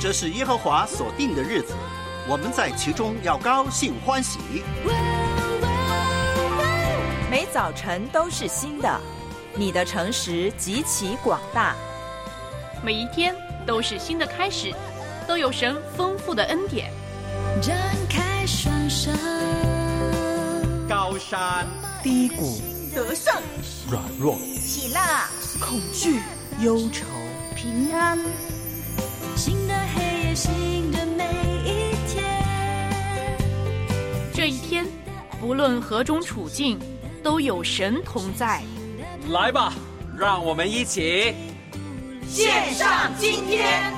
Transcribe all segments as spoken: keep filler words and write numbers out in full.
这是耶和华所定的日子，我们在其中要高兴欢喜。 每早晨都是新的，你的诚实极其广大。 每一天都是新的开始，都有神丰富的恩典。 张开双手， 高山低谷， 得胜软弱， 喜乐恐惧，忧愁， 平安。 新的黑夜，新的每一天。 这一天，不论何种处境，都有神同在。 来吧，让我们一起献上今天。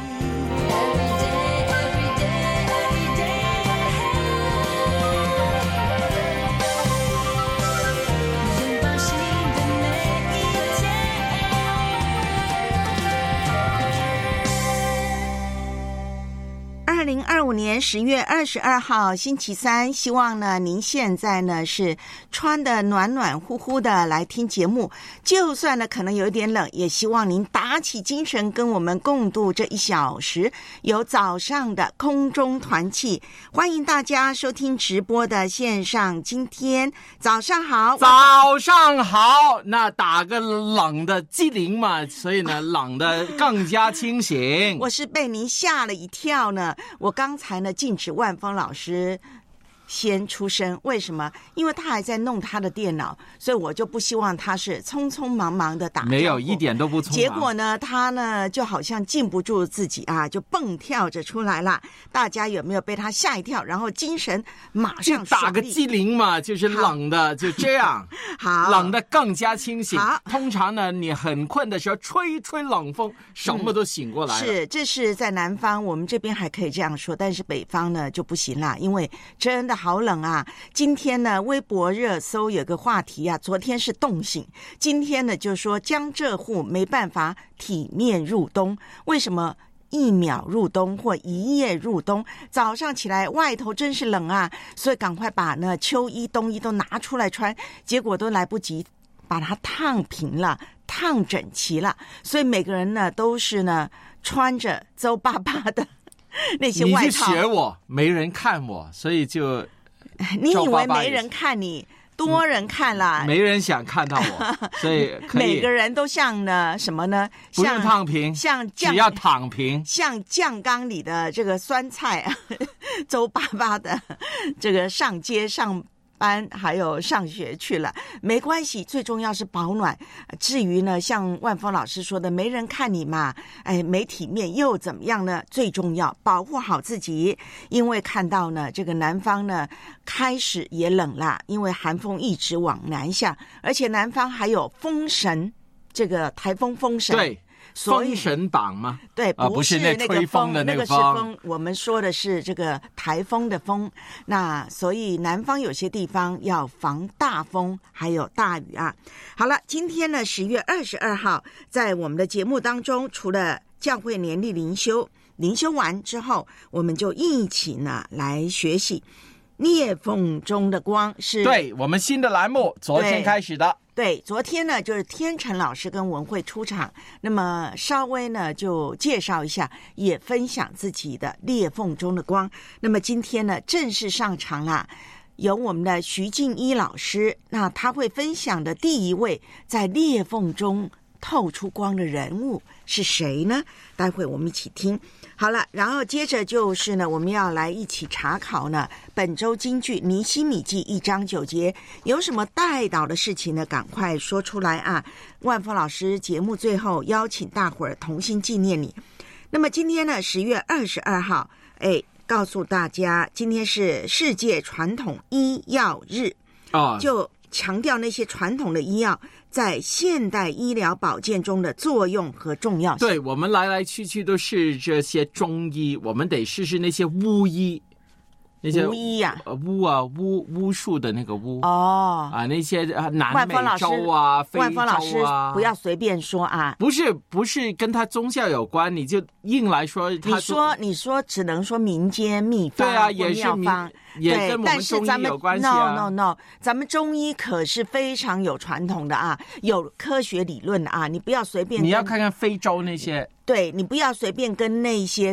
二零二五年十月二十二号星期三，希望呢您现在呢是穿的暖暖乎乎的来听节目，就算呢可能有点冷，也希望您打起精神跟我们共度这一小时有早上的空中团契。欢迎大家收听直播的线上今天。早上好。 早上好。那打个冷的机灵嘛，所以呢冷的更加清醒。 我是被您吓了一跳呢。我刚才呢禁止万峰老师先出声，为什么？因为他还在弄他的电脑，所以我就不希望他是匆匆忙忙的打。 没有，一点都不匆忙。 结果呢，他呢就好像禁不住自己啊，就蹦跳着出来了。大家有没有被他吓一跳？然后精神马上打个机灵嘛，就是冷的，就这样。 好， 冷的更加清醒。 好， 通常呢，你很困的时候，吹吹冷风，什么都醒过来了。 嗯、是，这是在南方，我们这边还可以这样说，但是北方呢就不行啦，因为真的好冷啊！今天呢，微博热搜有个话题啊，昨天是冻醒，今天呢就说江浙沪没办法体面入冬，为什么？一秒入冬或一夜入冬，早上起来外头真是冷啊，所以赶快把呢秋衣冬衣都拿出来穿，结果都来不及把它烫平了，烫整齐了，所以每个人呢都是呢穿着皱巴巴的那些外套。 你是学我，没人看我，所以就你以为没人看你？多人看啦、 嗯，没人想看到我，所以可以每个人都像呢什么呢？ 不用烫平， 像只要躺平， 像酱缸里的这个酸菜，皱巴巴的，这个上街上班还有上学去了，没关系，最重要是保暖。至于呢，像万峰老师说的，没人看你嘛，哎，没体面又怎么样呢？最重要保护好自己，因为看到呢，这个南方呢开始也冷啦，因为寒风一直往南下，而且南方还有风神，这个台风风神。 对。风神榜吗？ 对， 不是那吹风的那个风， 那个是风。我们说的是这个台风的风。那所以南方有些地方要防大风，还有大雨啊。好了，今天呢，十月二十二号，在我们的节目当中，除了教会年历灵修，灵修完之后，我们就一起呢来学习裂缝中的光，是对我们新的栏目，昨天开始的。 对，昨天呢就是天成老师跟文慧出场，那么稍微呢就介绍一下，也分享自己的裂缝中的光。那么今天呢正式上场啦，由我们的徐静一老师，那他会分享的第一位在裂缝中透出光的人物是谁呢？待会我们一起听。好了，然后接着就是呢，我们要来一起查考呢本周京剧尼希米记一章九节，有什么带导的事情呢？赶快说出来啊！万峰老师节目最后邀请大伙儿同心纪念你。那么今天呢，十月二十二号，哎，告诉大家，今天是世界传统医药日啊， 就强调那些传统的医药在现代医疗保健中的作用和重要性。 对，我们来来去去都是这些中医，我们得试试那些巫医，那些巫医呀、 啊，巫啊巫巫术的那个巫哦啊，那些南美洲啊、非洲啊， 万峰老师不要随便说啊， 不是不是跟他宗教有关，你就硬来说他。 你说你说只能说民间秘方， 对啊，也是民也跟我们中医有关系啊。 No no no， 咱们中医可是非常有传统的啊，有科学理论的啊，你不要随便。 你要看看非洲那些， 对，你不要随便跟那些的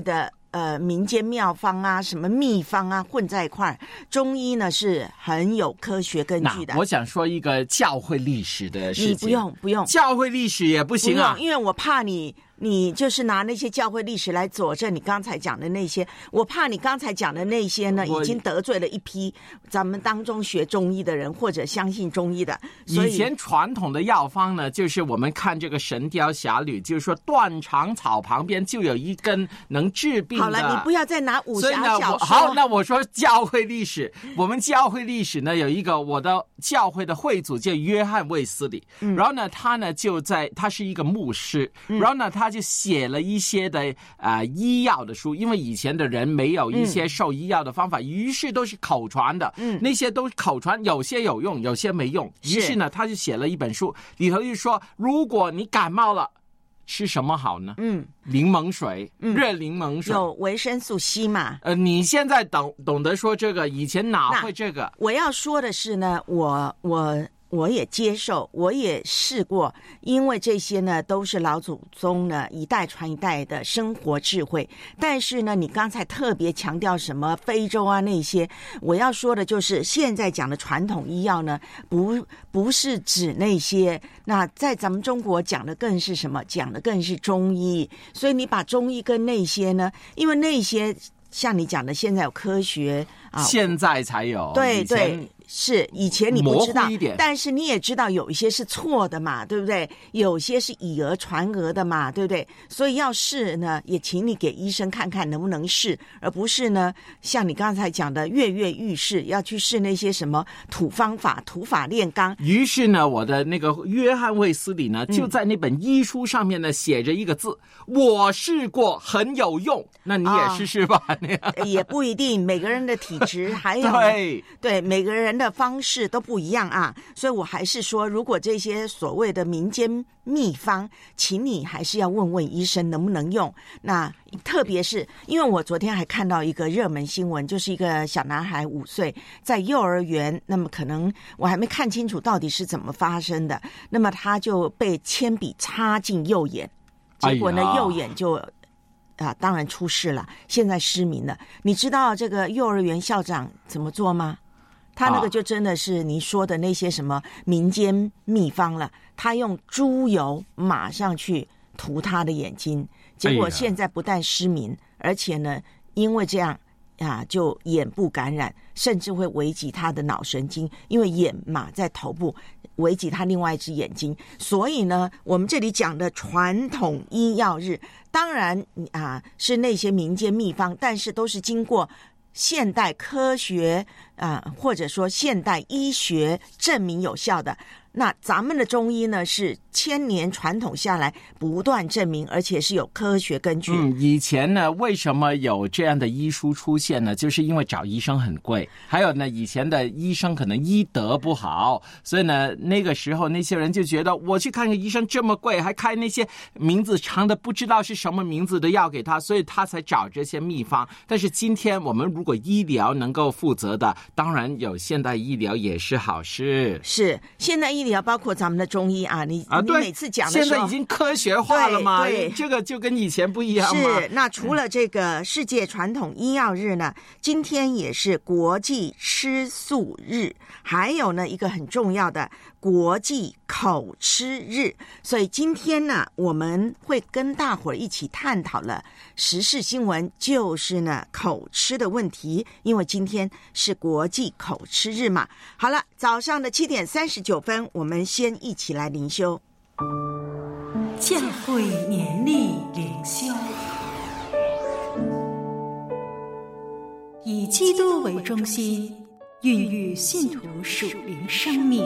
呃民间妙方啊、什么秘方啊混在一块儿。中医呢是很有科学根据的。 我想说一个教会历史的事情。 你不用不用， 教会历史也不行啊， 不用，因为我怕你。你就是拿那些教会历史来佐证你刚才讲的那些，我怕你刚才讲的那些呢，已经得罪了一批咱们当中学中医的人或者相信中医的。所以以前传统的药方呢，就是我们看这个《神雕侠侣》，就是说断肠草旁边就有一根能治病的。 好了，你不要再拿武侠小说。 好，那我说教会历史，我们教会历史呢有一个我的教会的会祖叫约翰卫斯理，嗯、然后呢他呢就在他是一个牧师，嗯、然后呢他就写了一些的啊、呃、医药的书，因为以前的人没有一些受医药的方法，嗯、于是都是口传的，嗯，那些都是口传，有些有用，有些没用。于是呢，他就写了一本书，里头就说，如果你感冒了，吃什么好呢？嗯，柠檬水，嗯、热柠檬水， 有维生素 C 嘛？ 呃，你现在懂懂得说这个，以前哪会这个？ 我要说的是呢，我我。我也接受，我也试过，因为这些呢都是老祖宗呢一代传一代的生活智慧。但是呢，你刚才特别强调什么非洲啊那些，我要说的就是现在讲的传统医药呢，不不是指那些。那在咱们中国讲的更是什么？讲的更是中医。所以你把中医跟那些呢，因为那些像你讲的，现在有科学啊， 现在才有， 对对。是以前你不知道， 模糊一点， 但是你也知道有一些是错的嘛，对不对？有些是以讹传讹的嘛，对不对？所以要试呢，也请你给医生看看能不能试，而不是呢像你刚才讲的跃跃欲试，要去试那些什么土方法、土法炼钢。 于是呢，我的那个约翰卫斯理呢，就在那本医书上面呢写着一个字：嗯、我试过，很有用。那你也试试吧。 哦、也不一定，每个人的体质还有对对每个人的方式都不一样啊，所以我还是说，如果这些所谓的民间秘方，请你还是要问问医生能不能用。那特别是因为我昨天还看到一个热门新闻，就是一个小男孩五岁在幼儿园，那么可能我还没看清楚到底是怎么发生的，那么他就被铅笔插进右眼，结果呢、哎、右眼就啊，当然出事了，现在失明了。你知道这个幼儿园校长怎么做吗？他那个就真的是你说的那些什么民间秘方了，他用猪油马上去涂他的眼睛，结果现在不但失明，而且呢，因为这样啊，就眼部感染，甚至会危及他的脑神经，因为眼嘛在头部，危及他另外一只眼睛。所以呢，我们这里讲的传统医药日，当然啊是那些民间秘方，但是都是经过现代科学啊、呃，或者说现代医学证明有效的。那咱们的中医呢，是千年传统下来不断证明，而且是有科学根据。 嗯，以前呢，为什么有这样的医书出现呢？就是因为找医生很贵，还有呢，以前的医生可能医德不好，所以呢，那个时候那些人就觉得，我去看个医生这么贵，还开那些名字长的不知道是什么名字的药给他，所以他才找这些秘方。但是今天我们如果医疗能够负责的，当然有现代医疗也是好事。 是现代医疗包括咱们的中医啊，你啊，你每次讲的时候， 现在已经科学化了嘛， 对对， 这个就跟以前不一样嘛。 是，那除了这个世界传统医药日呢，今天也是国际吃素日，还有呢一个很重要的国际口吃日。所以今天呢，我们会跟大伙儿一起探讨了时事新闻，就是呢口吃的问题，因为今天是国际口吃日嘛。好了，早上的七点三十九分，我们先一起来灵修。 教会年历灵修，以基督为中心，孕育信徒属灵生命。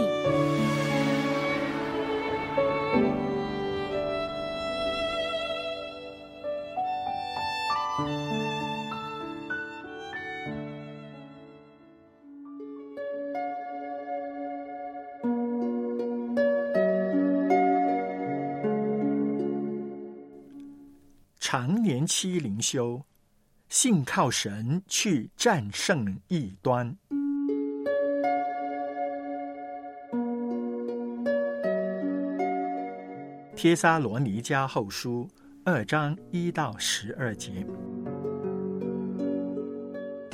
常年期灵修，信靠神去战胜异端。帖撒罗尼迦后书二章一到十二节。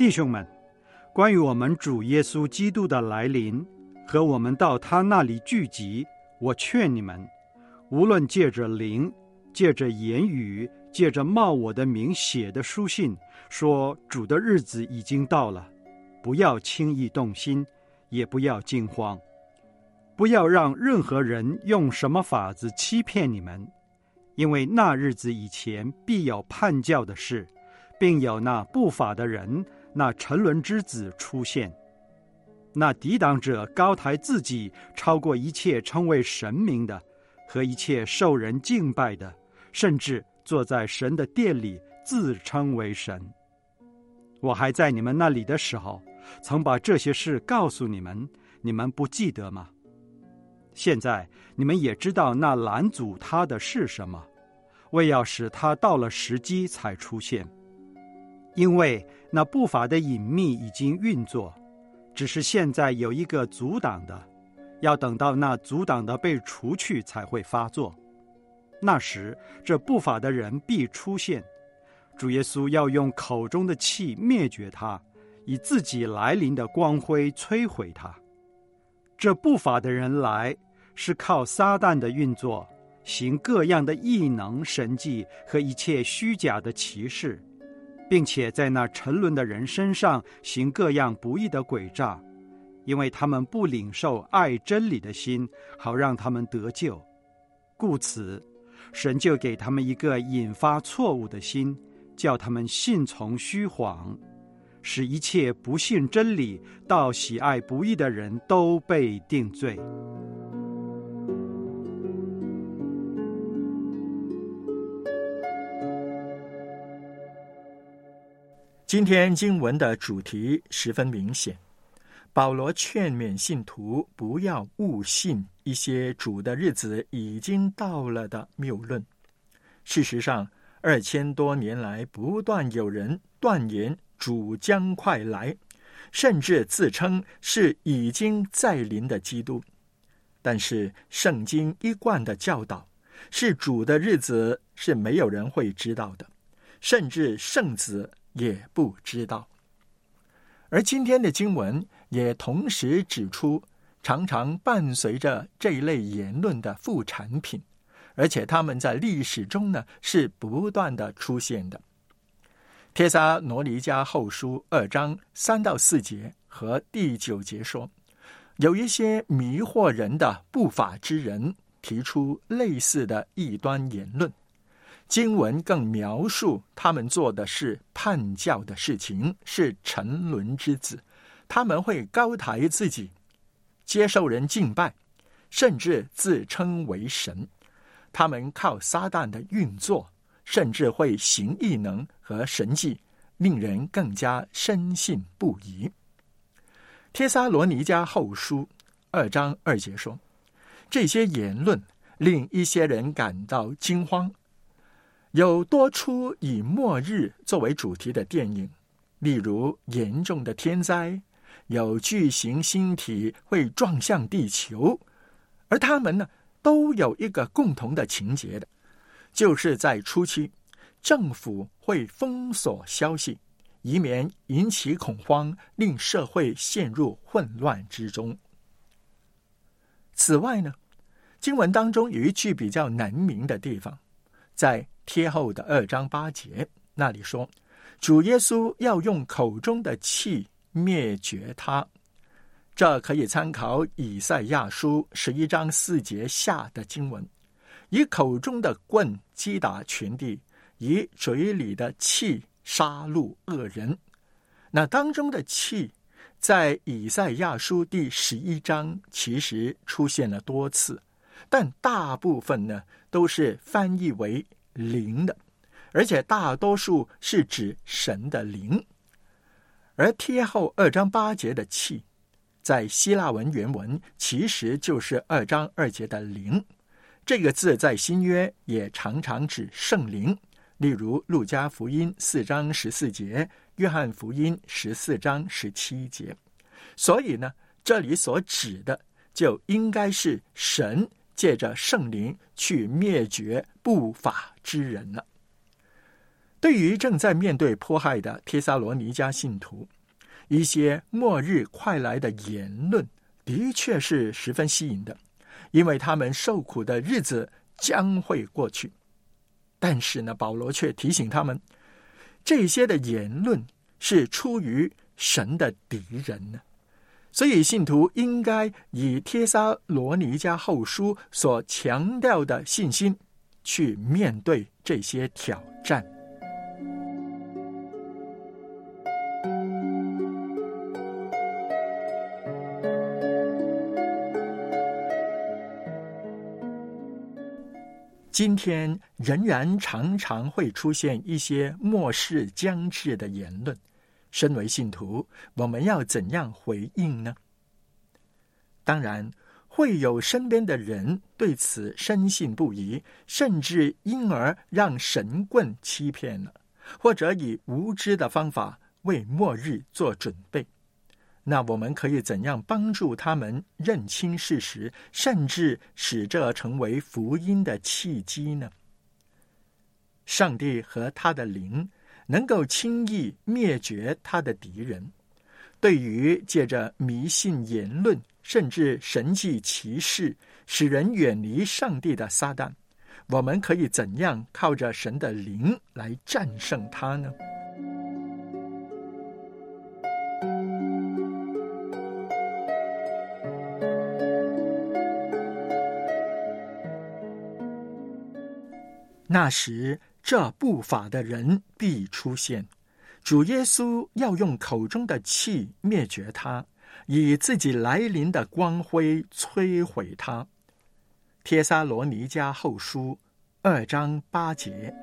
弟兄们，关于我们主耶稣基督的来临和我们到他那里聚集，我劝你们，无论借着灵，借着言语，借着冒我的名写的书信，说主的日子已经到了，不要轻易动心，也不要惊慌，不要让任何人用什么法子欺骗你们，因为那日子以前必有叛教的事，并有那不法的人，那沉沦之子出现。那抵挡者高抬自己，超过一切称为神明的和一切受人敬拜的，甚至坐在神的殿里自称为神。我还在你们那里的时候，曾把这些事告诉你们，你们不记得吗？现在你们也知道那拦阻他的是什么，为要使他到了时机才出现。因为那不法的隐秘已经运作，只是现在有一个阻挡的，要等到那阻挡的被除去才会发作。那时这不法的人必出现，主耶稣要用口中的气灭绝他，以自己来临的光辉摧毁他。这不法的人来，是靠撒旦的运作，行各样的异能神迹和一切虚假的奇事，并且在那沉沦的人身上行各样不义的诡诈，因为他们不领受爱真理的心，好让他们得救。故此，神就给他们一个引发错误的心，叫他们信从虚谎，使一切不信真理、到喜爱不义的人都被定罪。 今天经文的主题十分明显，保罗劝勉信徒不要误信一些主的日子已经到了的谬论。事实上，二千多年来不断有人断言主将快来，甚至自称是已经在临的基督。但是圣经一贯的教导是主的日子是没有人会知道的，甚至圣子也不知道。而今天的经文也同时指出，常常伴随着这一类言论的副产品，而且他们在历史中呢是不断的出现的。帖撒罗尼迦后书二章三到四节和第九节说，有一些迷惑人的不法之人提出类似的异端言论。经文更描述他们做的是叛教的事情，是沉沦之子。他们会高抬自己，接受人敬拜，甚至自称为神。他们靠撒旦的运作，甚至会行异能和神迹，令人更加深信不疑。帖撒罗尼迦后书二章二节说，这些言论令一些人感到惊慌。有多出以末日作为主题的电影，例如严重的天灾，有巨型星体会撞向地球，而他们呢，都有一个共同的情节的，就是在初期，政府会封锁消息，以免引起恐慌，令社会陷入混乱之中。此外呢，经文当中有一句比较难明的地方，在贴后的二章八节那里说，主耶稣要用口中的气灭绝他。这可以参考以赛亚书十一章四节下的经文，以口中的棍击打全地，以嘴里的气杀戮恶人。那当中的气在以赛亚书第十一章其实出现了多次，但大部分呢都是翻译为灵的，而且大多数是指神的灵。而贴后二章八节的气，在希腊文原文其实就是二章二节的灵。这个字在新约也常常指圣灵，例如路加福音四章十四节，约翰福音十四章十七节。所以呢，这里所指的就应该是神借着圣灵去灭绝不法之人了。对对于正在面对迫害的帖撒罗尼迦信徒，一些末日快来的言论的确是十分吸引的，因为他们受苦的日子将会过去。但是呢，保罗却提醒他们，这些的言论是出于神的敌人呢。所以信徒应该以帖撒罗尼迦后书所强调的信心去面对这些挑战。今天仍然常常会出现一些末世将至的言论，身为信徒，我们要怎样回应呢？当然，会有身边的人对此深信不疑，甚至因而让神棍欺骗了，或者以无知的方法为末日做准备。那我们可以怎样帮助他们认清事实，甚至使这成为福音的契机呢？上帝和他的灵能够轻易灭绝他的敌人。对于借着迷信言论甚至神迹奇事使人远离上帝的撒旦，我们可以怎样靠着神的灵来战胜他呢？那时，这不法的人必出现，主耶稣要用口中的气灭绝他，以自己来临的光辉摧毁他。帖撒罗尼迦后书二章八节。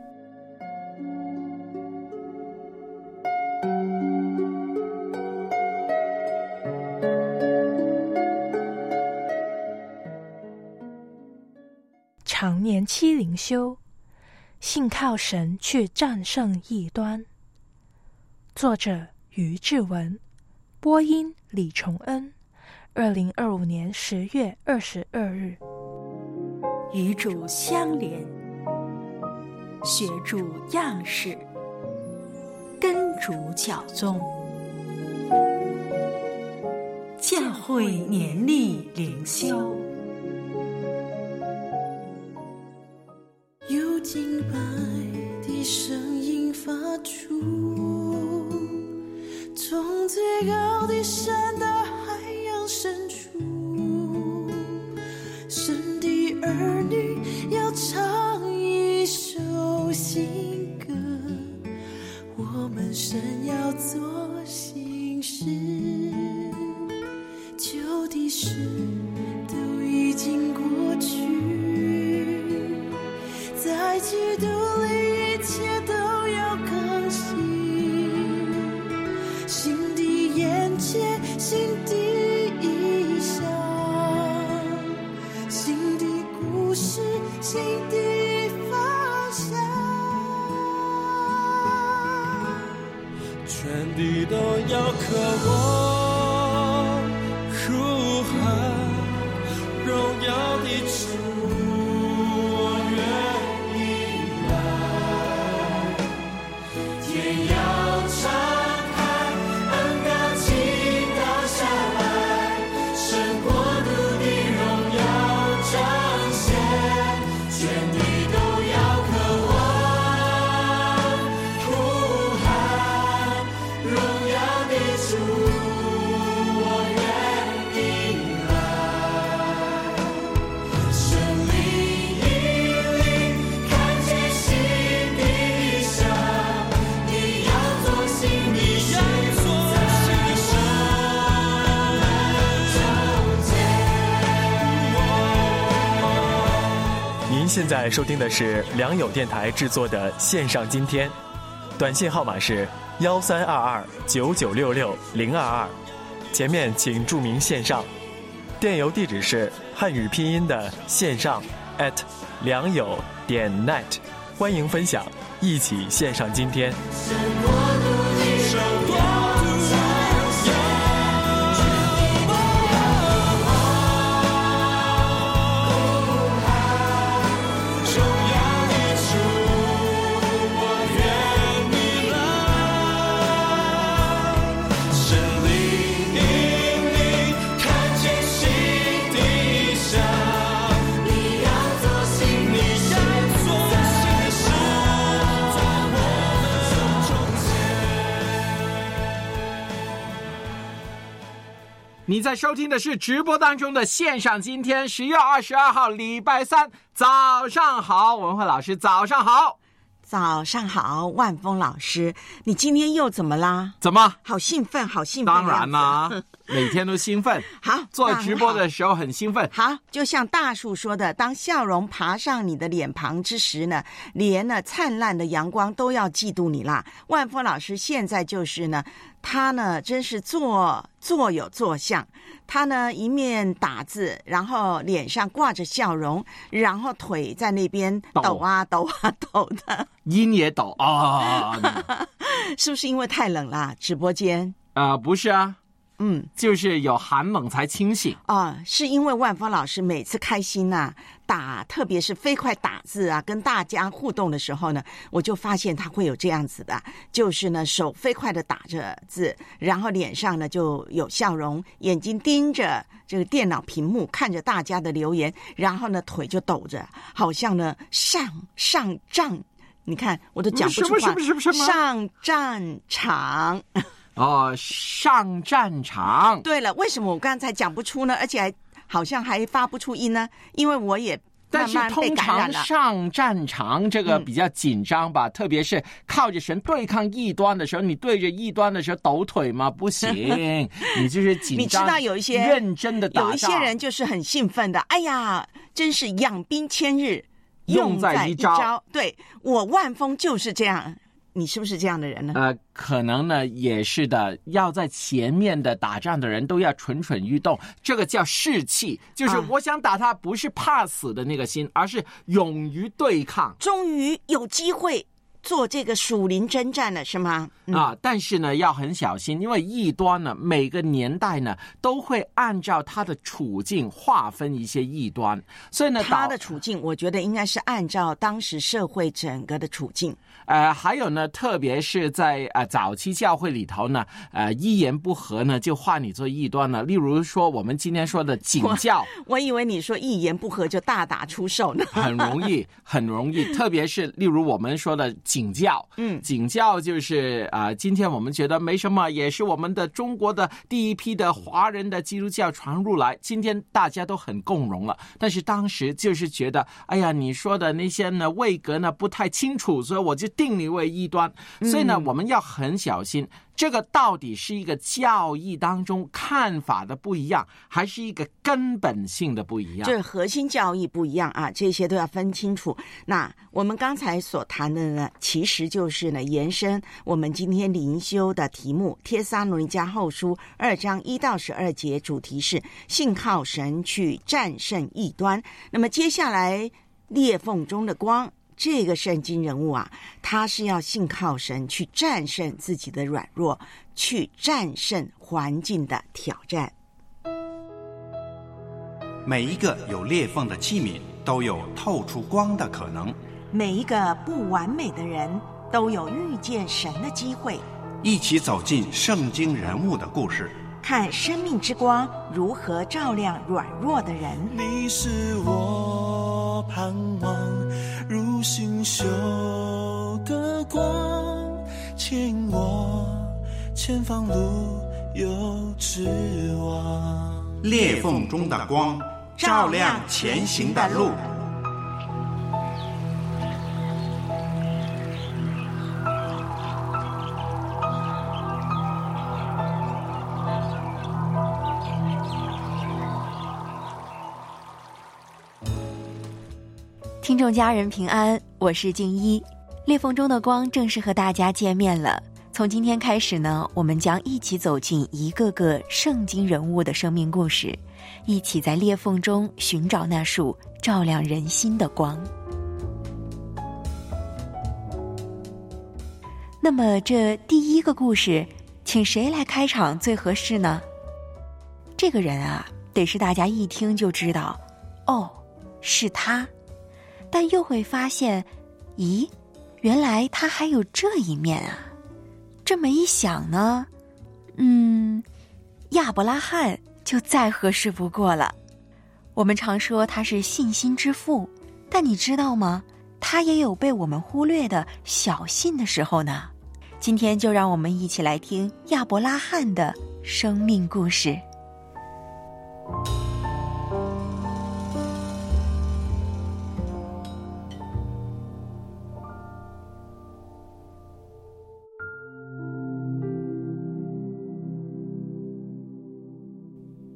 常年期灵修，信靠神去战胜异端。作者于志文，播音李崇恩，二零二五年十月二十二日。 与主相连，学主样式，跟主脚踪。教会年历灵修。 有敬拜的声音发出，从最高的山到海洋深处，神的儿女要唱一首新歌，我们神要做新事，旧的事都已经过去，在基督里一切都要更新，新的眼界，新的意象，新的故事，新的方向， 全地都要渴望呼喊荣耀的主， 现在收听的是良友电台制作的线上今天，短信号码是幺三二二九九六六零二二，前面请注明线上，电邮地址是汉语拼音的线上 at 良友点 net， 欢迎分享，一起线上今天。 你在收听的是直播当中的线上，今天十月二十二号礼拜三早上好，文慧老师早上好。 早上好，万峰老师，你今天又怎么啦？ 怎么？ 好兴奋，好兴奋！ 当然啦，每天都兴奋。 好， 做直播的时候很兴奋。 好，就像大树说的，当笑容爬上你的脸庞之时呢，连呢灿烂的阳光都要嫉妒你啦。万峰老师现在就是呢，他呢真是坐坐有坐相。他呢一面打字，然后脸上挂着笑容，然后腿在那边抖啊抖啊抖的， 音也抖啊、 哦！是不是因为太冷啦？直播间啊、呃，不是啊。 嗯， 就是有寒冷才清醒啊、呃，是因为万峰老师每次开心呐、啊，打特别是飞快打字啊，跟大家互动的时候呢，我就发现他会有这样子的，就是呢手飞快的打着字，然后脸上呢就有笑容，眼睛盯着这个电脑屏幕看着大家的留言，然后呢腿就抖着，好像呢上上战，你看我都讲不出话， 什么什么什么上战场。 哦，上战场。 对了，为什么我刚才讲不出呢？而且还好像还发不出音呢？因为我也慢慢被感染了。 但是通常上战场这个比较紧张吧、嗯、特别是靠着神对抗异端的时候，你对着异端的时候抖腿吗？不行，你就是紧张。 你知道有一些认真的打仗， 有一些人就是很兴奋的，哎呀，真是养兵千日， 用在一朝。 一朝对，我万峰就是这样。你是不是这样的人呢？ 呃，可能呢也是的，要在前面的打仗的人都要蠢蠢欲动，这个叫士气，就是我想打他不是怕死的那个心、啊、而是勇于对抗。 终于有机会做这个属灵征战了，是吗？ 嗯、啊，但是呢要很小心，因为异端呢每个年代呢都会按照他的处境划分一些异端，所以呢他的处境我觉得应该是按照当时社会整个的处境。 呃，还有呢，特别是在呃早期教会里头呢，呃，一言不合呢就划你做异端了。例如说，我们今天说的警教， 我, 我以为你说一言不合就大打出手呢， 很容易，很容易。特别是例如我们说的警教，嗯，警教就是啊、呃，今天我们觉得没什么，也是我们的中国的第一批的华人的基督教传入来，今天大家都很共融了。但是当时就是觉得，哎呀，你说的那些呢位格呢不太清楚，所以我就定你为异端，所以呢、嗯、我们要很小心，这个到底是一个教义当中看法的不一样，还是一个根本性的不一样？ 这核心教义不一样啊，这些都要分清楚。那我们刚才所谈的呢，其实就是呢延伸我们今天灵修的题目《帖撒罗尼迦后书》二章一到十二节，主题是信靠神去战胜异端。那么接下来裂缝中的光。这个圣经人物啊，他是要信靠神去战胜自己的软弱，去战胜环境的挑战。 每一个有裂缝的器皿都有透出光的可能， 每一个不完美的人都有遇见神的机会。 一起走进圣经人物的故事， 看生命之光如何照亮软弱的人。 你是我盼望如星宿的光，牵引我前方路有指望。 裂缝中的光，照亮前行的路。 听众家人平安，我是静一。裂缝中的光正式和大家见面了。从今天开始呢，我们将一起走进一个个圣经人物的生命故事，一起在裂缝中寻找那束照亮人心的光。那么这第一个故事，请谁来开场最合适呢？这个人啊，得是大家一听就知道，哦，是他。但又会发现，咦，原来他还有这一面啊！这么一想呢，嗯，亚伯拉罕就再合适不过了。我们常说他是信心之父，但你知道吗？他也有被我们忽略的小信的时候呢。今天就让我们一起来听亚伯拉罕的生命故事。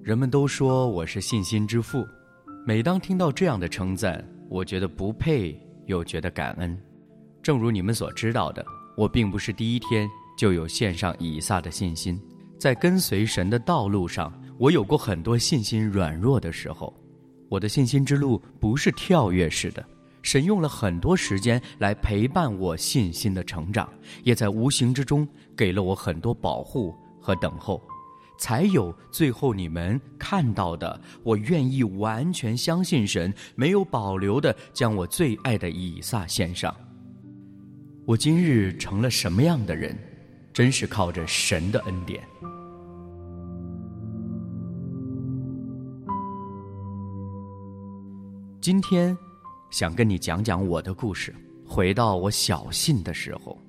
人们都说我是信心之父，每当听到这样的称赞，我觉得不配，又觉得感恩。正如你们所知道的，我并不是第一天就有献上以撒的信心。在跟随神的道路上，我有过很多信心软弱的时候。我的信心之路不是跳跃式的，神用了很多时间来陪伴我信心的成长，也在无形之中给了我很多保护和等候，才有最后你们看到的我愿意完全相信神，没有保留地将我最爱的以撒献上。我今日成了什么样的人，真是靠着神的恩典。今天想跟你讲讲我的故事，回到我小信的时候。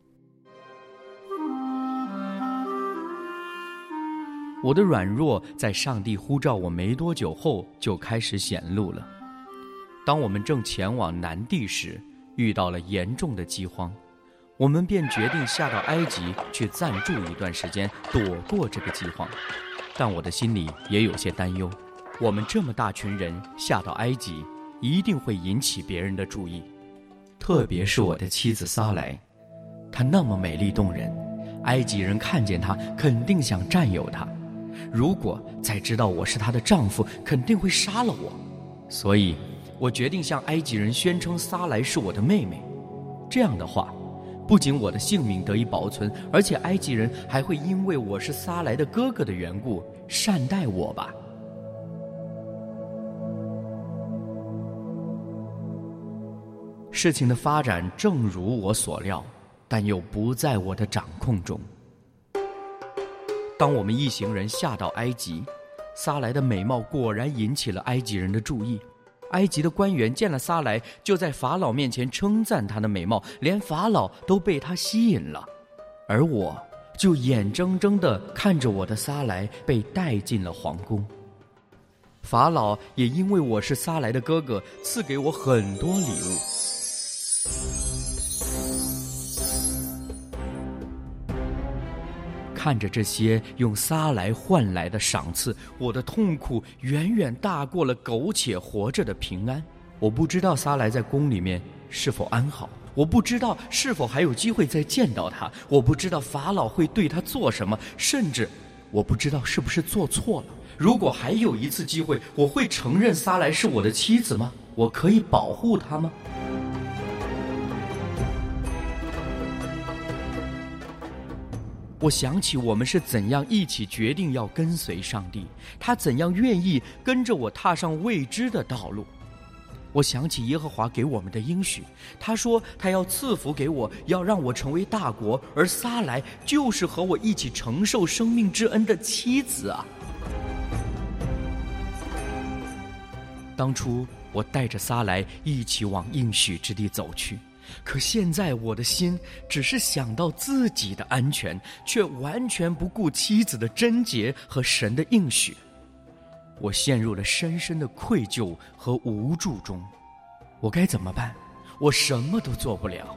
我的软弱在上帝呼召我没多久后就开始显露了。当我们正前往南地时，遇到了严重的饥荒，我们便决定下到埃及去暂住一段时间，躲过这个饥荒。但我的心里也有些担忧，我们这么大群人下到埃及，一定会引起别人的注意，特别是我的妻子撒莱，她那么美丽动人，埃及人看见她肯定想占有她，如果再知道我是她的丈夫，肯定会杀了我。所以我决定向埃及人宣称撒莱是我的妹妹。这样的话，不仅我的性命得以保存，而且埃及人还会因为我是撒莱的哥哥的缘故善待我吧。事情的发展正如我所料，但又不在我的掌控中。当我们一行人下到埃及，撒莱的美貌果然引起了埃及人的注意。埃及的官员见了撒莱，就在法老面前称赞她的美貌，连法老都被她吸引了。而我就眼睁睁地看着我的撒莱被带进了皇宫。法老也因为我是撒莱的哥哥，赐给我很多礼物。看着这些用撒莱换来的赏赐，我的痛苦远远大过了苟且活着的平安。我不知道撒莱在宫里面是否安好，我不知道是否还有机会再见到他，我不知道法老会对他做什么，甚至我不知道是不是做错了。如果还有一次机会，我会承认撒莱是我的妻子吗？我可以保护她吗？我想起我们是怎样一起决定要跟随上帝，他怎样愿意跟着我踏上未知的道路。我想起耶和华给我们的应许，他说他要赐福给我，要让我成为大国，而撒莱就是和我一起承受生命之恩的妻子啊。当初我带着撒莱一起往应许之地走去，可现在我的心只是想到自己的安全，却完全不顾妻子的贞洁和神的应许。我陷入了深深的愧疚和无助中，我该怎么办？我什么都做不了。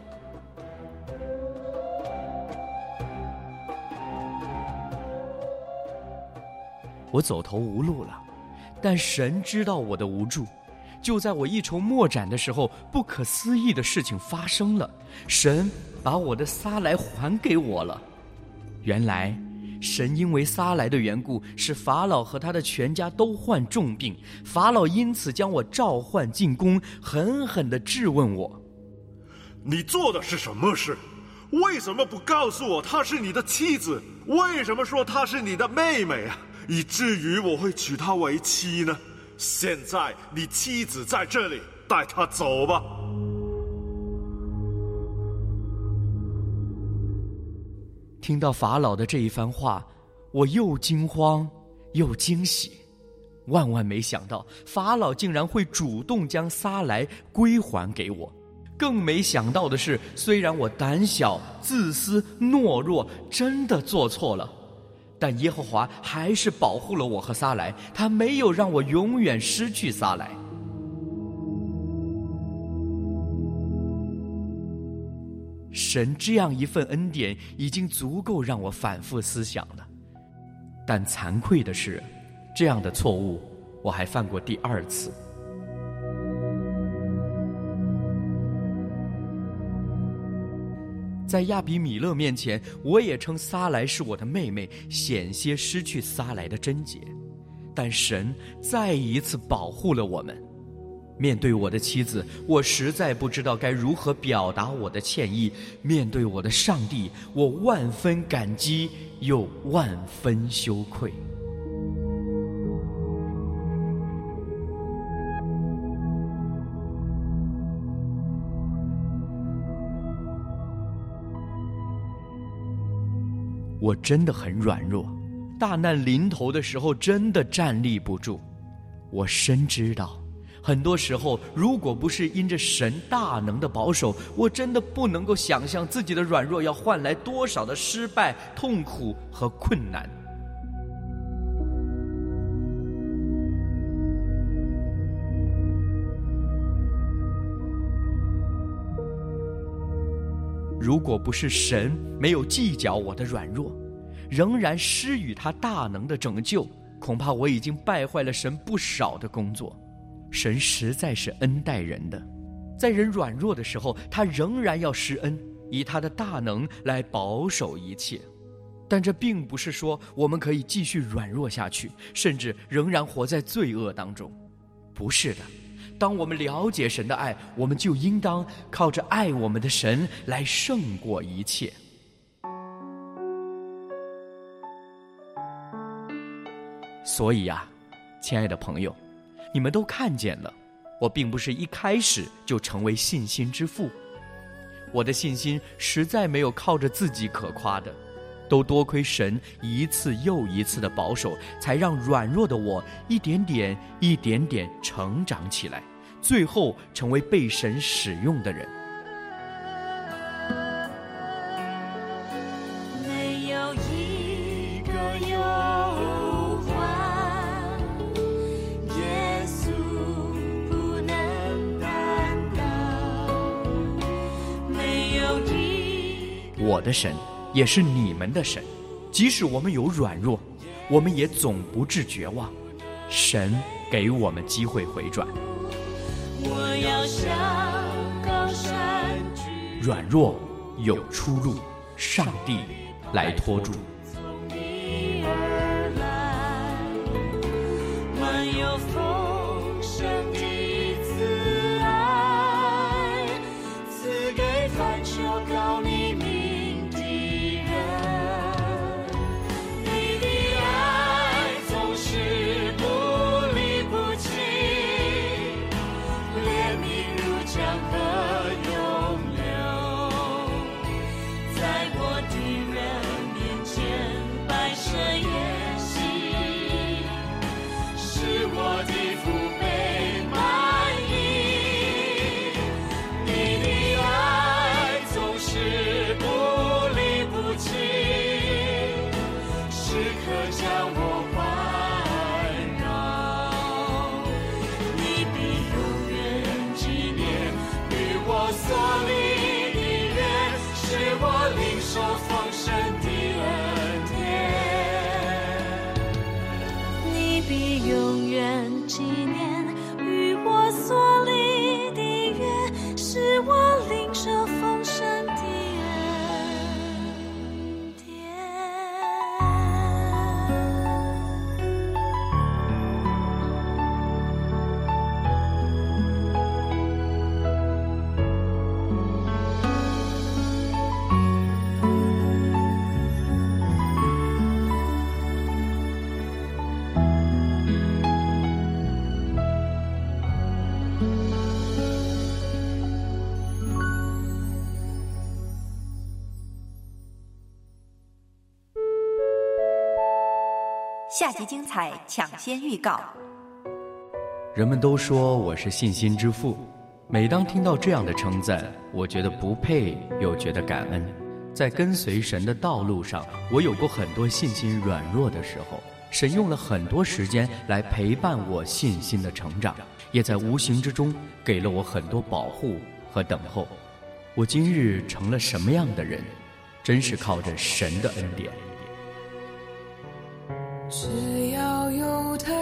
我走投无路了，但神知道我的无助。就在我一筹莫展的时候，不可思议的事情发生了，神把我的撒莱还给我了。原来神因为撒莱的缘故，使法老和他的全家都患重病，法老因此将我召唤进宫，狠狠地质问我： 你做的是什么事？为什么不告诉我她是你的妻子？为什么说她是你的妹妹啊？以至于我会娶她为妻呢？现在你妻子在这里，带她走吧。 听到法老的这一番话，我又惊慌又惊喜。万万没想到，法老竟然会主动将撒莱归还给我。更没想到的是，虽然我胆小、自私、懦弱，真的做错了，但耶和华还是保护了我和撒莱，他没有让我永远失去撒莱。神这样一份恩典已经足够让我反复思想了，但惭愧的是， 这样的错误我还犯过第二次。在亚比米勒面前，我也称撒莱是我的妹妹，险些失去撒莱的贞洁。但神再一次保护了我们。面对我的妻子，我实在不知道该如何表达我的歉意。面对我的上帝，我万分感激，又万分羞愧。我真的很软弱，大难临头的时候真的站立不住。我深知道，很多时候如果不是因着神大能的保守，我真的不能够想象自己的软弱要换来多少的失败、痛苦和困难。如果不是神没有计较我的软弱，仍然施予他大能的拯救，恐怕我已经败坏了神不少的工作。神实在是恩待人的，在人软弱的时候，他仍然要施恩，以他的大能来保守一切。但这并不是说我们可以继续软弱下去，甚至仍然活在罪恶当中。不是的，当我们了解神的爱，我们就应当靠着爱我们的神来胜过一切。所以啊，亲爱的朋友，你们都看见了，我并不是一开始就成为信心之父。我的信心实在没有靠着自己可夸的，都多亏神一次又一次的保守，才让软弱的我一点点一点点成长起来，最后成为被神使用的人。 没有一个忧患，耶稣不能担当。没有一我的神也是你们的神，即使我们有软弱，我们也总不致绝望。神给我们机会回转。 我要向高山举， 软弱有出路，上帝来拖住。 从你而来，满有丰盛的慈爱，赐给凡求告你名的人。你的爱总是不离不弃，怜悯如江河涌流，在我的人面前摆设筵席，使我的父被满意。你的爱总是不离不弃，时刻将我环绕。你必永远纪念与我所立的约，使我领受丰盛的恩典。你必永远纪念与我所立的约，使我领受丰盛的恩典。 下集精彩抢先预告。 人们都说我是信心之父，每当听到这样的称赞，我觉得不配，又觉得感恩。在跟随神的道路上，我有过很多信心软弱的时候，神用了很多时间来陪伴我信心的成长，也在无形之中给了我很多保护和等候。我今日成了什么样的人，真是靠着神的恩典。 只要有他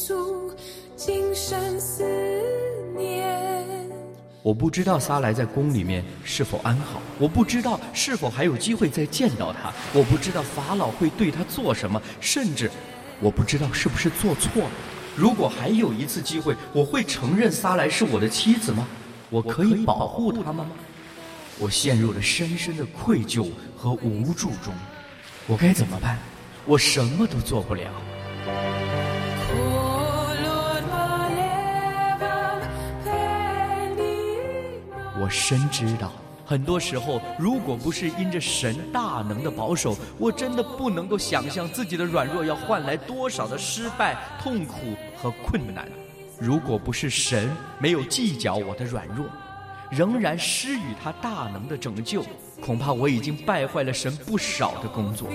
处今生思念。 我不知道撒莱在宫里面是否安好，我不知道是否还有机会再见到他，我不知道法老会对他做什么，甚至我不知道是不是做错了。如果还有一次机会，我会承认撒莱是我的妻子吗？我可以保护她吗？我陷入了深深的愧疚和无助中，我该怎么办？我什么都做不了。我深知道，很多时候，如果不是因着神大能的保守，我真的不能够想象自己的软弱要换来多少的失败、痛苦和困难。如果不是神没有计较我的软弱，仍然施予他大能的拯救，恐怕我已经败坏了神不少的工作。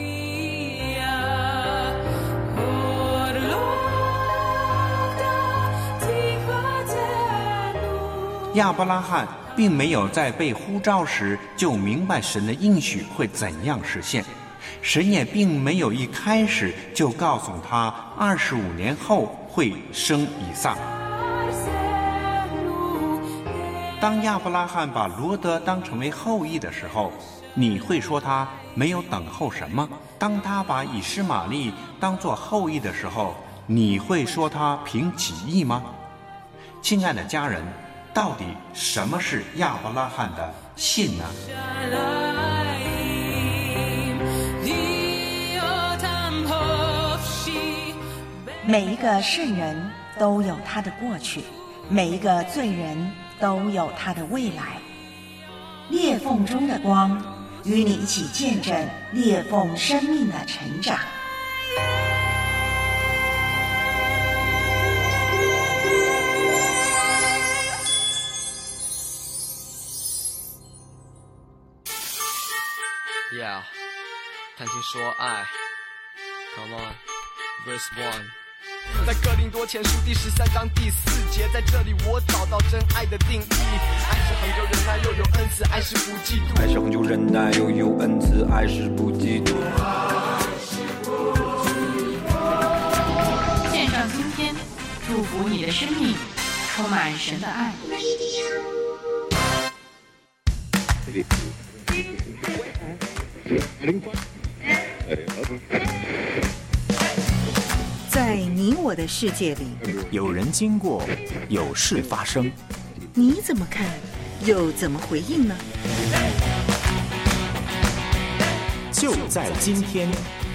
亚伯拉罕并没有在被呼召时就明白神的应许会怎样实现，神也并没有一开始就告诉他二十五年后会生以撒。当亚伯拉罕把罗德当成为后裔的时候，你会说他没有等候什么？当他把以实玛利当作后裔的时候，你会说他凭己意吗？亲爱的家人，到底什么是亚伯拉罕的信呢？ 每一个圣人都有他的过去，每一个罪人都有他的未来。裂缝中的光，与你一起见证裂缝生命的成长。 Yeah， 谈情说爱 ，Come on， Verse One。在哥林多前书第十三章第四节，在这里我找到真爱的定义。爱是恒久忍耐，又有恩慈；爱是不嫉妒。 爱是恒久忍耐，又有恩慈；爱是不嫉妒。 献上今天，祝福你的生命充满神的爱。 在你我的世界里， 有人经过，有事发生， 你怎么看，又怎么回应呢？ 就在今天。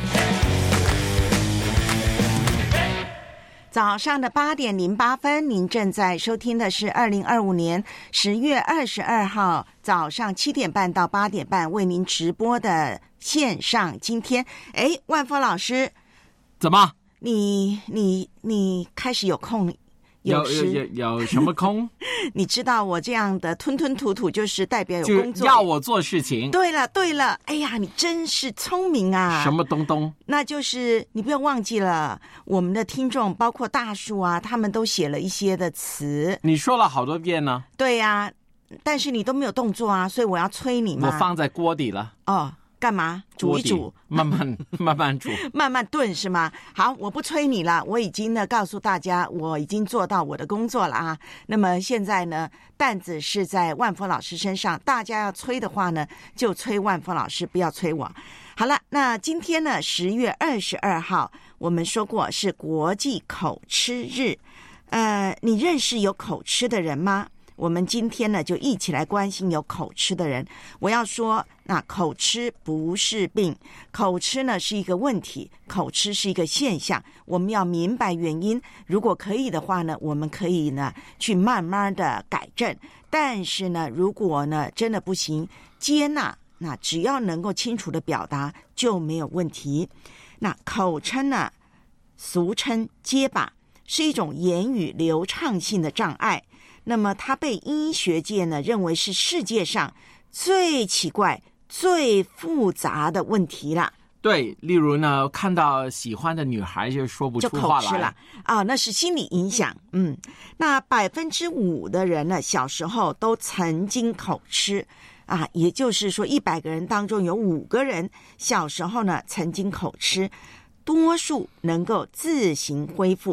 早上的八点零八分，您正在收听的是二零二五年十月二十二号早上七点半到八点半为您直播的线上今天。哎，万峰老师， 怎么？ 你你你开始有空？ 有有有有什么空？ 你知道我这样的吞吞吐吐，就是代表有工作， 要我做事情。 对了对了，哎呀，你真是聪明啊！ 什么东东？ 那就是你不要忘记了，我们的听众包括大树啊，他们都写了一些的词。 你说了好多遍呢。 对呀、啊，但是你都没有动作啊，所以我要催你嘛。 我放在锅底了。 哦。干嘛？煮一煮， 慢慢慢慢煮， 慢慢炖是吗？好，我不催你了，我已经呢告诉大家，我已经做到我的工作了啊。那么现在呢，担子是在万峰老师身上，大家要催的话呢，就催万峰老师，不要催我。好了，那今天呢，十月二十二号，我们说过是国际口吃日。呃，你认识有口吃的人吗？我们今天呢，就一起来关心有口吃的人。我要说，那口吃不是病，口吃呢是一个问题，口吃是一个现象，我们要明白原因。如果可以的话呢，我们可以呢去慢慢的改正。但是呢，如果呢真的不行，接纳，那只要能够清楚的表达就没有问题。那口称呢，俗称结巴，是一种言语流畅性的障碍。那么它被医学界呢认为是世界上最奇怪、最复杂的问题了。 对，例如呢，看到喜欢的女孩就说不出话来， 就口吃了啊，那是心理影响。嗯，那百分之五的人呢，小时候都曾经口吃啊，也就是说，一百个人当中有五个人小时候呢曾经口吃，多数能够自行恢复。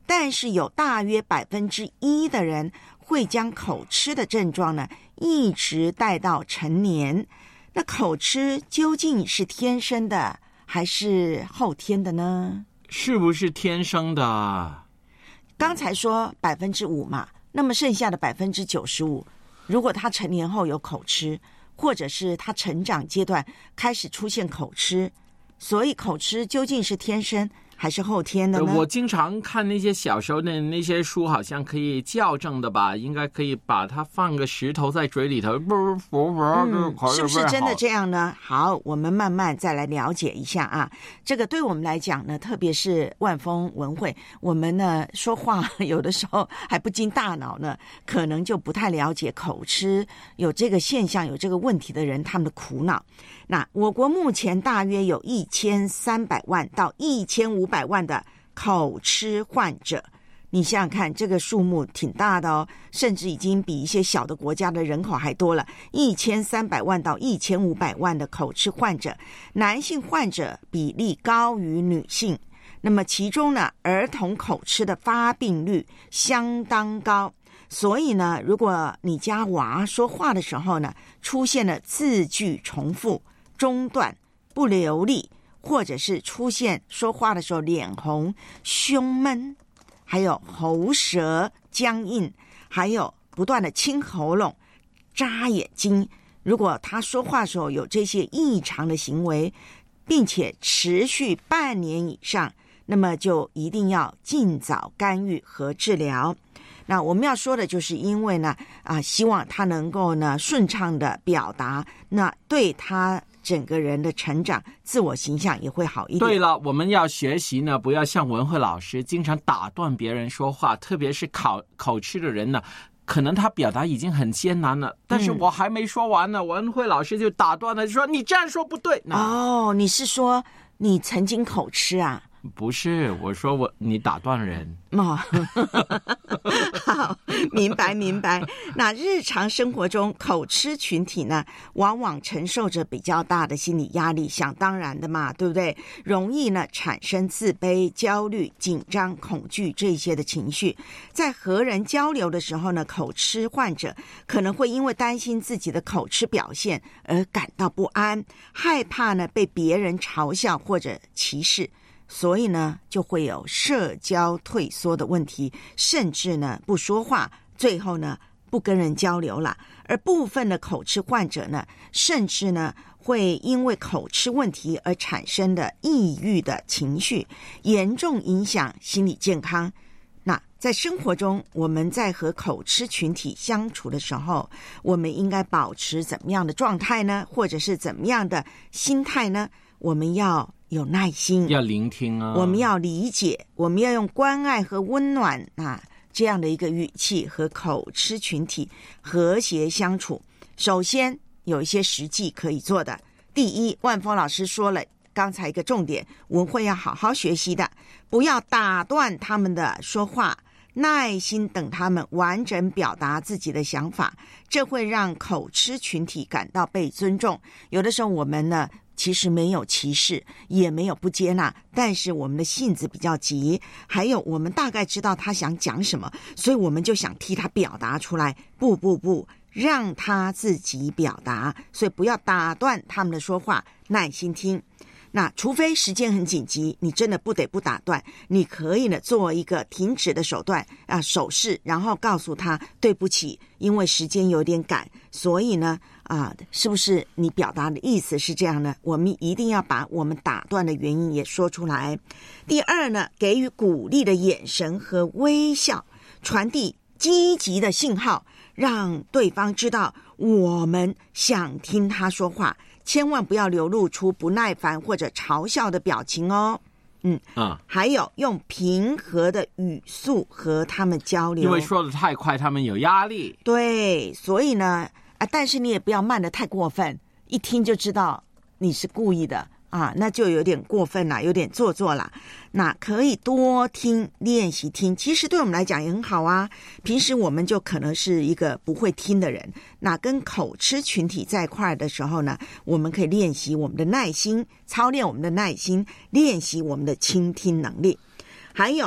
但是有大约百分之一的人会将口吃的症状呢一直带到成年。那口吃究竟是天生的还是后天的呢？ 是不是天生的？ 刚才说百分之五嘛，那么剩下的百分之九十五，如果他成年后有口吃，或者是他成长阶段开始出现口吃，所以口吃究竟是天生还是后天的呢？ 我经常看那些小时候的那些书，好像可以校正的吧？应该可以把它放个石头在嘴里头， 嗯，是不是真的这样呢？好，我们慢慢再来了解一下啊。这个对我们来讲呢，特别是万丰文慧，我们呢说话有的时候还不经大脑呢，可能就不太了解口吃有这个现象、有这个问题的人他们的苦恼。那我国目前大约有一千三百万到一千五百万的口吃患者，你想想看，这个数目挺大的哦，甚至已经比一些小的国家的人口还多了。一千三百万到一千五百万的口吃患者，男性患者比例高于女性。那么其中呢，儿童口吃的发病率相当高。所以呢，如果你家娃说话的时候呢，出现了字句重复、中断、不流利，或者是出现说话的时候脸红、胸闷，还有喉舌僵硬，还有不断的清喉咙、眨眼睛，如果他说话的时候有这些异常的行为，并且持续半年以上，那么就一定要尽早干预和治疗。那我们要说的就是因为呢啊，希望他能够呢顺畅的表达，那对他整个人的成长、自我形象也会好一点。 对了，我们要学习呢，不要像文慧老师经常打断别人说话，特别是口口吃的人呢，可能他表达已经很艰难了，但是我还没说完呢，嗯、文慧老师就打断了，就说你这样说不对。 哦，你是说你曾经口吃啊？ 不是，我说我你打断人。 哦，好，明白明白。那日常生活中口吃群体呢，往往承受着比较大的心理压力，想当然的嘛，对不对？容易呢产生自卑、焦虑、紧张、恐惧这些的情绪。在和人交流的时候呢，口吃患者可能会因为担心自己的口吃表现而感到不安，害怕呢被别人嘲笑或者歧视。所以呢，就会有社交退缩的问题，甚至呢不说话，最后呢不跟人交流了。而部分的口吃患者呢，甚至呢会因为口吃问题而产生的抑郁的情绪，严重影响心理健康。那在生活中，我们在和口吃群体相处的时候，我们应该保持怎么样的状态呢？或者是怎么样的心态呢？我们要有耐心， 要聆听啊， 我们要理解，我们要用关爱和温暖啊这样的一个语气和口吃群体和谐相处。首先有一些实际可以做的。第一，万峰老师说了刚才一个重点，文慧要好好学习的，不要打断他们的说话，耐心等他们完整表达自己的想法，这会让口吃群体感到被尊重。有的时候我们呢其实没有歧视，也没有不接纳，但是我们的性子比较急，还有我们大概知道他想讲什么，所以我们就想替他表达出来。不不不，让他自己表达，所以不要打断他们的说话，耐心听。那除非时间很紧急，你真的不得不打断，你可以呢做一个停止的手段啊手势，然后告诉他对不起，因为时间有点赶，所以呢啊，是不是你表达的意思是这样呢？我们一定要把我们打断的原因也说出来。第二呢，给予鼓励的眼神和微笑，传递积极的信号，让对方知道我们想听他说话。千万不要流露出不耐烦或者嘲笑的表情哦。嗯啊，还有用平和的语速和他们交流， 因为说的太快，他们有压力。 对，所以呢，啊，但是你也不要慢得太过分，一听就知道你是故意的啊，那就有点过分了，有点做作了。那可以多听，练习听，其实对我们来讲也很好啊。平时我们就可能是一个不会听的人，那跟口吃群体在一块的时候呢，我们可以练习我们的耐心，操练我们的耐心，练习我们的倾听能力。还有，不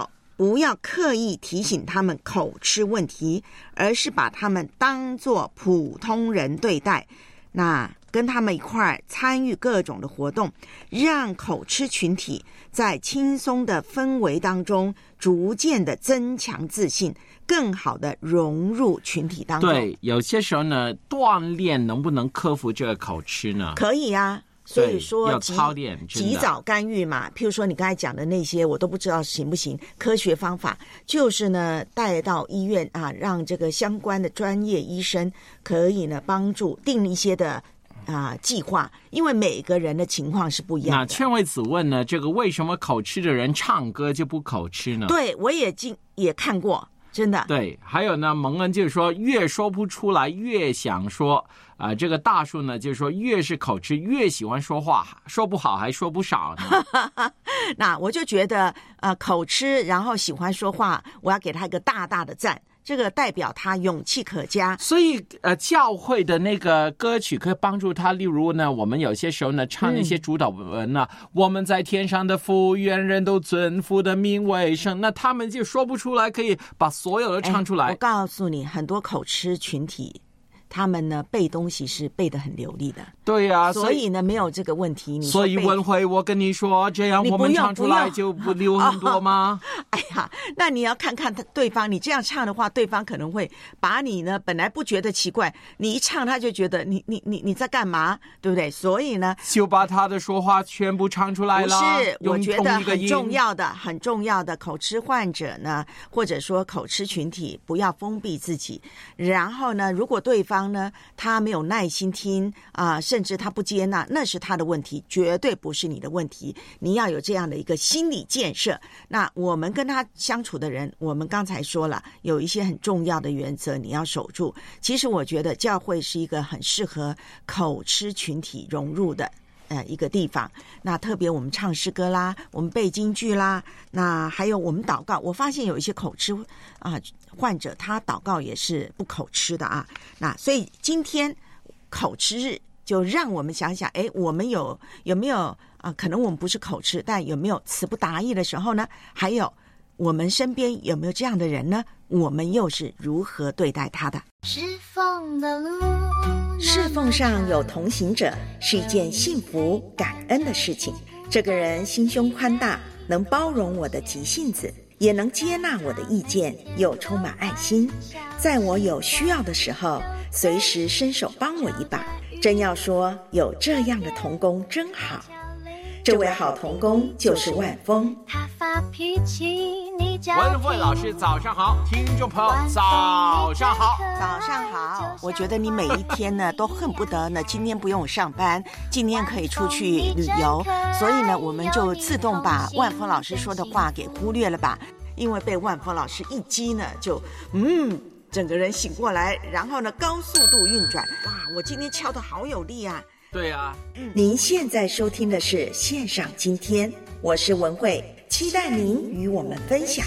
不要刻意提醒他们口吃问题，而是把他们当作普通人对待。那跟他们一块儿参与各种的活动，让口吃群体在轻松的氛围当中逐渐的增强自信，更好的融入群体当中。 对，有些时候呢，锻炼能不能克服这个口吃呢？ 可以啊。所以说要操练， 及早干预嘛。譬如说你刚才讲的那些，我都不知道行不行。科学方法就是呢，带到医院啊，让这个相关的专业医生可以呢帮助定一些的啊计划，因为每个人的情况是不一样的。 那劝慰子问呢，这个为什么口吃的人唱歌就不口吃呢？ 对，我也经也看过。真的对，还有呢，蒙恩就是说，越说不出来越想说啊、呃。这个大树呢，就是说，越是口吃越喜欢说话，说不好还说不少呢。 那我就觉得，呃，口吃然后喜欢说话，我要给他一个大大的赞。这个代表他勇气可嘉， 所以呃，教会的那个歌曲可以帮助他。例如呢，我们有些时候呢，唱那些主祷文呢、嗯，我们在天上的父，愿人都尊父的名为圣。那他们就说不出来，可以把所有的唱出来。 我告诉你，很多口吃群体。他们呢背东西是背得很流利的， 对呀、啊， 所以呢没有这个问题。你所以文慧，我跟你说，这样我们唱出来就不流很多吗？ 哎呀，那你要看看他对方，你这样唱的话，对方可能会把你呢本来不觉得奇怪，你一唱他就觉得你你你你在干嘛，对不对？所以呢， 就把他的说话全部唱出来了。 不是，我觉得很重要的、很重要的口吃患者呢，或者说口吃群体，不要封闭自己。然后呢，如果对方呢他没有耐心听啊、呃，甚至他不接纳，那是他的问题，绝对不是你的问题。你要有这样的一个心理建设。那我们跟他相处的人，我们刚才说了，有一些很重要的原则你要守住。其实我觉得教会是一个很适合口吃群体融入的呃一个地方。那特别我们唱诗歌啦，我们背京剧啦，那还有我们祷告，我发现有一些口吃啊、呃、患者，他祷告也是不口吃的啊。那所以今天口吃日，就让我们想想，哎，我们有有没有啊、呃？可能我们不是口吃，但有没有词不达意的时候呢？还有我们身边有没有这样的人呢？我们又是如何对待他的？ 侍奉的路， 侍奉上有同行者是一件幸福感恩的事情。这个人心胸宽大，能包容我的急性子，也能接纳我的意见，又充满爱心，在我有需要的时候随时伸手帮我一把。真要说有这样的同工真好。这位好同工就是万峰。 他发脾气，你叫文慧老师早上好，听众朋友早上好， 早上好。我觉得你每一天呢都恨不得呢今天不用上班，今天可以出去旅游，所以呢我们就自动把万峰老师说的话给忽略了吧，因为被万峰老师一激呢就嗯整个人醒过来，然后呢高速度运转。哇，我今天敲得好有力啊。 对啊， 您现在收听的是线上今天，我是文慧，期待您与我们分享。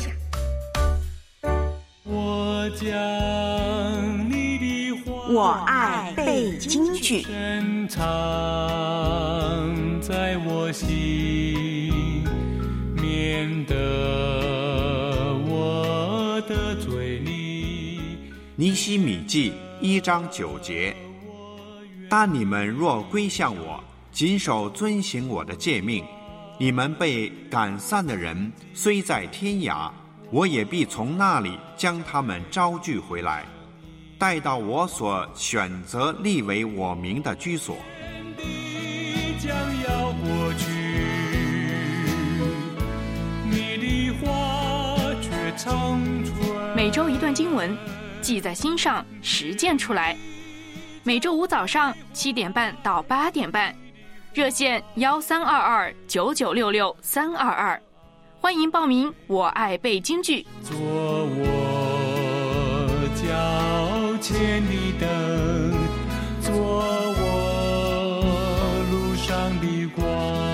我将你的话， 我爱背京剧， 深藏在我心，免得我的嘴里。 尼希米记一章九节。但你们若归向我，谨守遵行我的诫命，你们被赶散的人虽在天涯，我也必从那里将他们招聚回来，带到我所选择立为我名的居所。 将要过去，你的话却长存。 每周一段经文，记在心上，实践出来。每周五早上七点半到八点半，热线幺三二二九九六六三二二，欢迎报名。我爱背京剧， 做我脚前的灯，做我路上的光。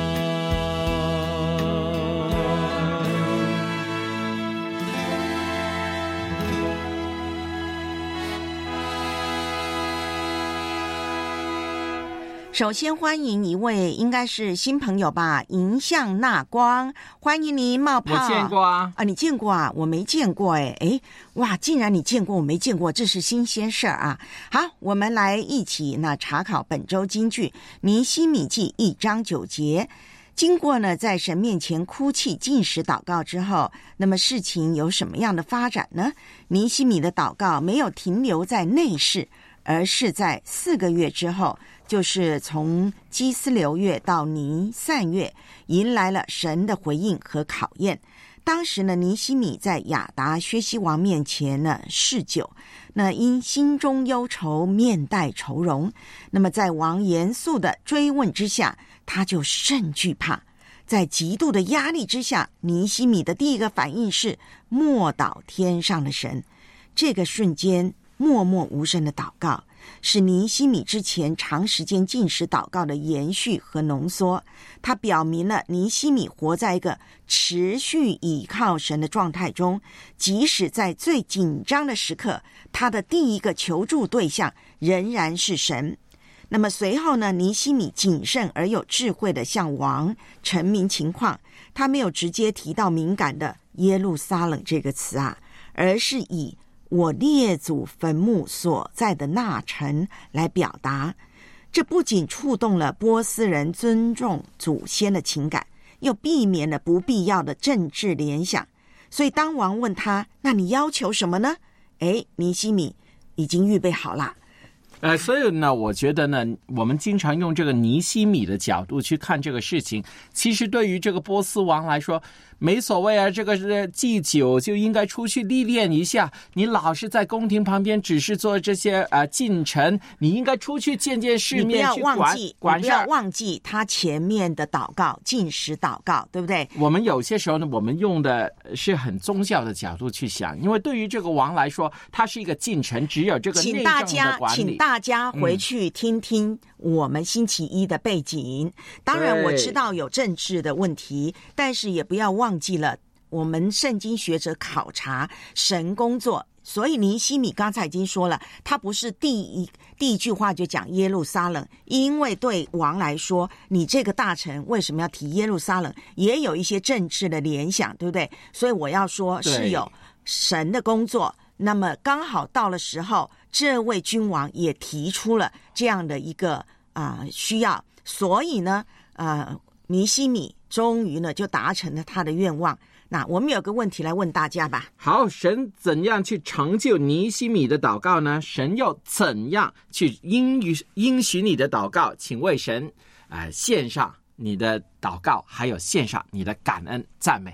首先欢迎一位应该是新朋友吧，迎向那光，欢迎您冒泡。 我见过啊。 啊，你见过啊？我没见过哎哎，哇，竟然你见过我没见过，这是新鲜事儿啊！好，我们来一起那查考本周金句，尼希米记一章九节。经过呢，在神面前哭泣、禁食、祷告之后，那么事情有什么样的发展呢？尼希米的祷告没有停留在内室，而是在四个月之后，就是从基斯流月到尼散月，迎来了神的回应和考验。当时呢，尼希米在亚达薛西王面前呢嗜酒，那因心中忧愁，面带愁容。那么在王严肃的追问之下，他就甚惧怕。在极度的压力之下，尼希米的第一个反应是默祷天上的神。这个瞬间默默无声的祷告，是尼希米之前长时间禁食祷告的延续和浓缩。它表明了尼希米活在一个持续倚靠神的状态中，即使在最紧张的时刻，他的第一个求助对象仍然是神。那么随后呢，尼希米谨慎而有智慧的向王陈明情况，他没有直接提到敏感的耶路撒冷这个词啊，而是以我列祖坟墓所在的那城来表达。这不仅触动了波斯人尊重祖先的情感，又避免了不必要的政治联想。所以当王问他，那你要求什么呢？诶，尼希米已经预备好了。 呃，所以呢，我觉得呢，我们经常用这个尼希米的角度去看这个事情，其实对于这个波斯王来说，没所谓啊，这个是祭酒就应该出去历练一下。你老是在宫廷旁边只是做这些呃进城，你应该出去见见世面， 去管管事。你不要忘记他前面的祷告，禁食祷告，对不对？ 我们有些时候呢，我们用的是很宗教的角度去想，因为对于这个王来说，他是一个进城，只有这个内政的管理。 请大家回去听听我们星期一的背景。嗯、当然我知道有政治的问题，但是也不要忘记了我们圣经学者考察神工作。所以尼希米刚才已经说了，他不是第一第一句话就讲耶路撒冷，因为对王来说，你这个大臣为什么要提耶路撒冷，也有一些政治的联想，对不对？所以我要说是有神的工作。那么刚好到了时候，这位君王也提出了这样的一个啊、呃、需要，所以呢，呃，尼希米终于呢就达成了他的愿望。那我们有个问题来问大家吧。 好，神怎样去成就尼希米的祷告呢？神又怎样去应许应许你的祷告？请为神呃献上你的祷告，还有献上你的感恩赞美。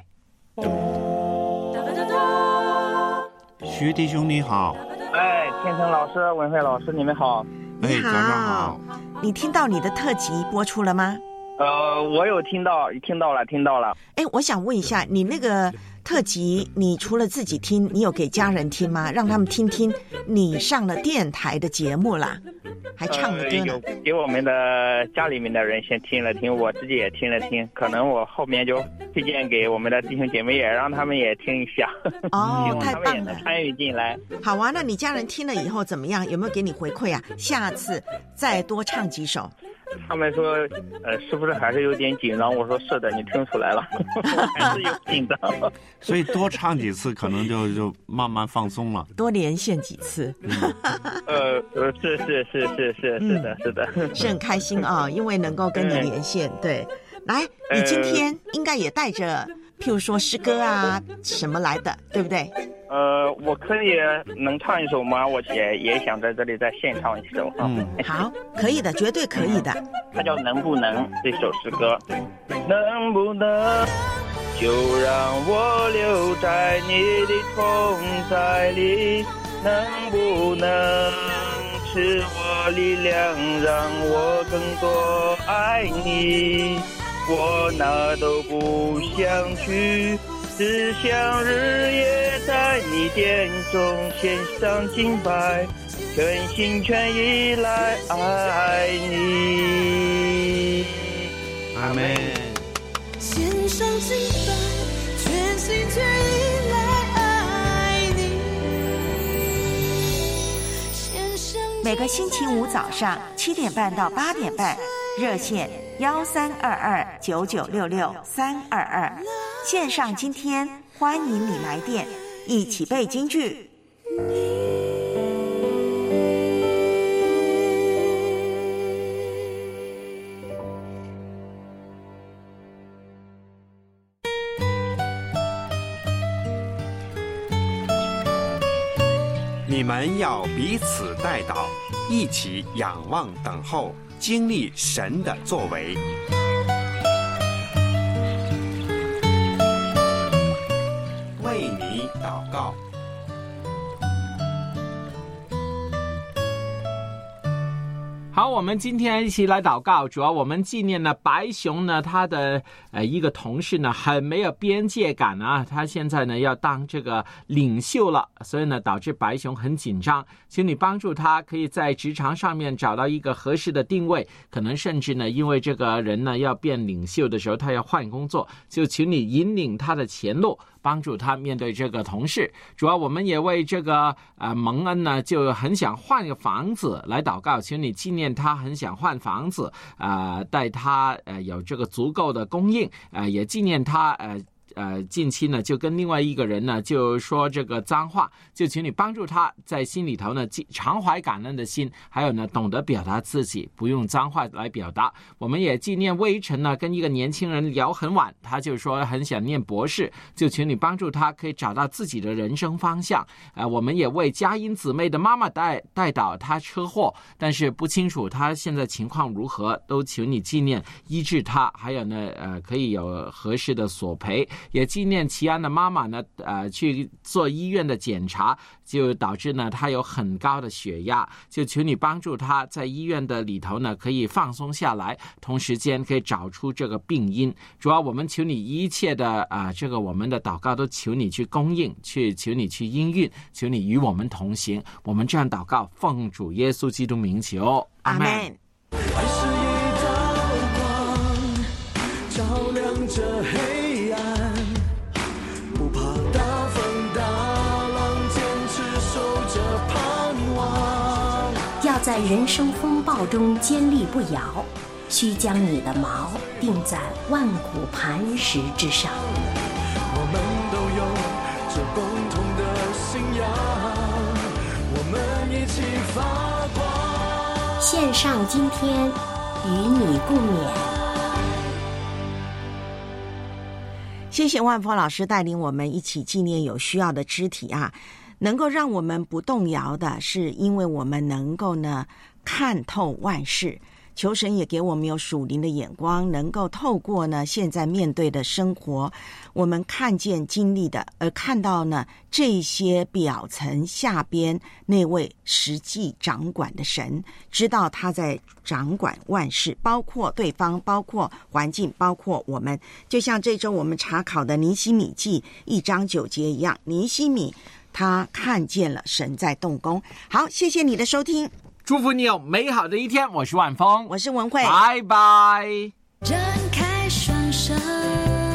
徐弟兄你好。 哎，天成老师、文慧老师，你们好。 哎，早上好。 你听到你的特辑播出了吗？ 呃，我有听到，听到了，听到了。 哎，我想问一下，你那个特辑，你除了自己听，你有给家人听吗？让他们听听你上了电台的节目啦，还唱了歌呢。 呃、有给我们的家里面的人先听了听，我自己也听了听，可能我后面就推荐给我们的弟兄姐妹，也让他们也听一下。 哦，太棒了，他们也能参与进来。 好啊，那你家人听了以后怎么样？有没有给你回馈啊？下次再多唱几首。 他们说，呃，是不是还是有点紧张？我说是的，你听出来了，还是有紧张。 所以多唱几次，可能就就慢慢放松了。 多连线几次。 嗯、呃呃，是是是是是是的，是的， 是很开心啊、哦，因为能够跟你连线。对，来，你今天应该也带着，譬如说诗歌啊什么来的，对不对？ 呃，我可以能唱一首吗？我也也想在这里再献唱一首。 嗯，好，可以的，绝对可以的。 它叫《能不能》这首诗歌。能不能就让我留在你的同在里？能不能赐我力量，让我更多爱你？我哪都不想去，只想日夜在你殿中献上敬拜，全心全意来爱你。 阿们。 献上敬拜，全心全意来爱你。 每个星期五早上七点半到八点半， 热线幺三二二九九六六三二二，线上今天欢迎你来电，一起背京剧。 你们要彼此代祷，一起仰望等候，经历神的作为。为你祷告。 好，我们今天一起来祷告。主要我们纪念呢白熊呢，他的呃一个同事呢很没有边界感啊，他现在呢要当这个领袖了，所以呢导致白熊很紧张。请你帮助他，可以在职场上面找到一个合适的定位，可能甚至呢因为这个人呢要变领袖的时候，他要换工作，就请你引领他的前路，帮助他面对这个同事。主要我们也为这个呃蒙恩呢就很想换一个房子来祷告，请你纪念他很想换房子，呃带他呃有这个足够的供应，呃也纪念他呃呃，近期呢就跟另外一个人呢就说这个脏话，就请你帮助他在心里头呢常怀感恩的心，还有呢懂得表达自己，不用脏话来表达。我们也纪念魏晨呢跟一个年轻人聊很晚，他就说很想念博士，就请你帮助他可以找到自己的人生方向。呃，我们也为佳音姊妹的妈妈带带导，她车祸，但是不清楚她现在情况如何，都请你纪念医治她，还有呢呃可以有合适的索赔。也纪念齐安的妈妈呢，呃，去做医院的检查，就导致呢她有很高的血压，就求你帮助她在医院的里头呢可以放松下来，同时间可以找出这个病因。主要我们求你一切的啊、呃，这个我们的祷告都求你去供应，去求你去应允，求你与我们同行。我们这样祷告，奉主耶稣基督名求，阿们。 爱是一道光，照亮着黑暗，不怕大风大浪，坚持守着盼望。 要在人生风暴中坚立不摇，须将你的锚定在万古磐石之上。 我们都有着共同的信仰，我们一起发光。 线上今天与你共勉。 谢谢万峰老师带领我们一起纪念有需要的肢体啊，能够让我们不动摇的是因为我们能够呢看透万事，求神也给我们有属灵的眼光，能够透过呢现在面对的生活，我们看见经历的，而看到呢这些表层下边那位实际掌管的神，知道他在掌管万事，包括对方，包括环境，包括我们。就像这周我们查考的尼希米记一章九节一样，尼希米他看见了神在动工。好，谢谢你的收听， 祝福你有美好的一天。我是万峰， 我是文慧， 拜拜。 展开双手。